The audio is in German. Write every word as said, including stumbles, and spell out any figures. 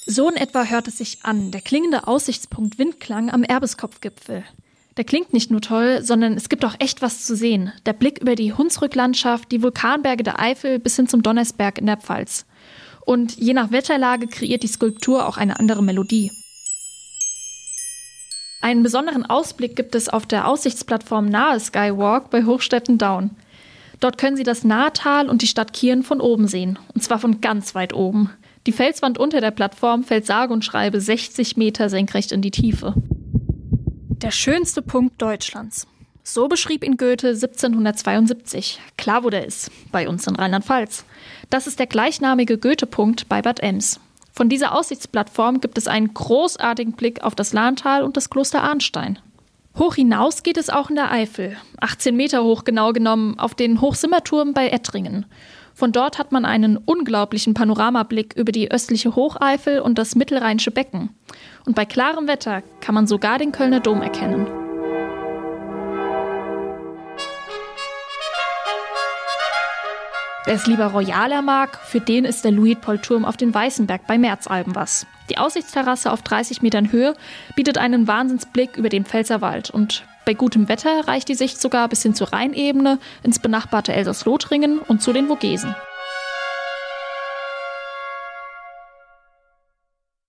So in etwa hört es sich an, der klingende Aussichtspunkt Windklang am Erbeskopfgipfel. Der klingt nicht nur toll, sondern es gibt auch echt was zu sehen. Der Blick über die Hunsrücklandschaft, die Vulkanberge der Eifel bis hin zum Donnersberg in der Pfalz. Und je nach Wetterlage kreiert die Skulptur auch eine andere Melodie. Einen besonderen Ausblick gibt es auf der Aussichtsplattform Nahe Skywalk bei Hochstetten-Daun. Dort können Sie das Nahetal und die Stadt Kirn von oben sehen, und zwar von ganz weit oben. Die Felswand unter der Plattform fällt sage und schreibe sechzig Meter senkrecht in die Tiefe. Der schönste Punkt Deutschlands. So beschrieb ihn Goethe siebzehnhundertzweiundsiebzig. Klar, wo der ist, bei uns in Rheinland-Pfalz. Das ist der gleichnamige Goethe-Punkt bei Bad Ems. Von dieser Aussichtsplattform gibt es einen großartigen Blick auf das Lahntal und das Kloster Arnstein. Hoch hinaus geht es auch in der Eifel, achtzehn Meter hoch genau genommen, auf den Hochsimmerturm bei Ettringen. Von dort hat man einen unglaublichen Panoramablick über die östliche Hocheifel und das mittelrheinische Becken. Und bei klarem Wetter kann man sogar den Kölner Dom erkennen. Wer es lieber royaler mag, für den ist der Luitpoldturm auf den Weißenberg bei Merzalben was. Die Aussichtsterrasse auf dreißig Metern Höhe bietet einen Wahnsinnsblick über den Pfälzerwald und bei gutem Wetter reicht die Sicht sogar bis hin zur Rheinebene, ins benachbarte Elsass-Lothringen und zu den Vogesen.